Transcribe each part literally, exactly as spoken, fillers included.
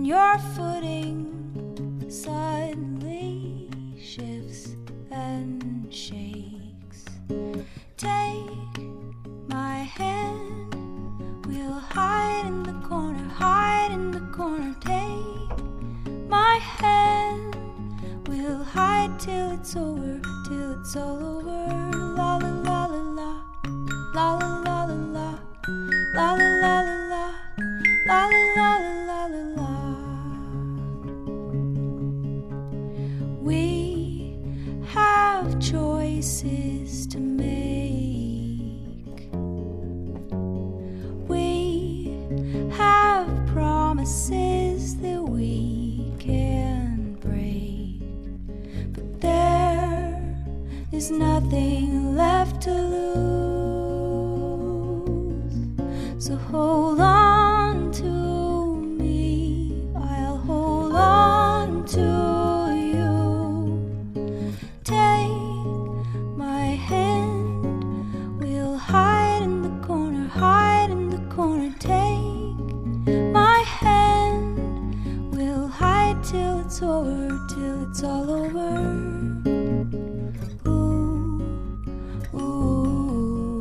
when your footing suddenly shifts and shakes. Take my hand, we'll hide in the corner, hide in the corner. Take my hand, we'll hide till it's over, till it's all over. La la la la la, la la la la la, la la la la la, la la la la la la. We have choices to make. We have promises that we can break. But there is nothing left to lose. So hold on to me, I'll hold on to you. Take my hand, we'll hide in the corner, hide in the corner. Take my hand, we'll hide till it's over, till it's all over. Ooh, ooh.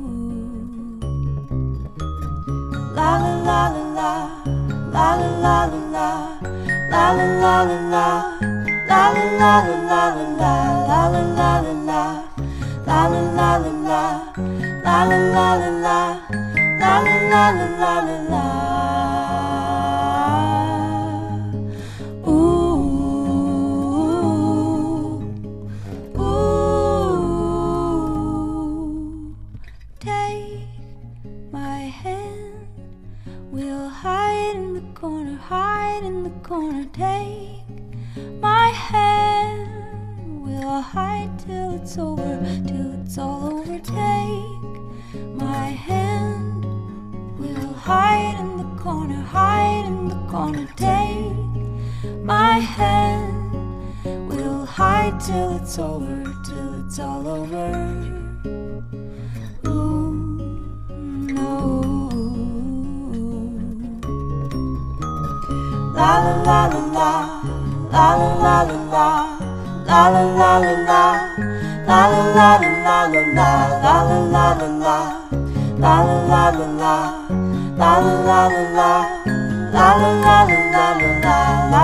La la la la la, la la la la la, la la la la la, la la la la la la, la la la la la, la la la la la, la la la la la, la la la la la la. Ooh, ooh. Take my hand, we'll hide in the corner, hide in the corner. Take my hand, we'll hide till it's over, till it's all over. Take my hand, we'll hide in the corner, hide in the corner. Take my hand, we'll hide till it's over, till it's all over. Ooh, no. La la la la la, la la la la la, la la la la la, la la la la la la, la la la la la, la la la la la, la la la la la, la la la la la la, la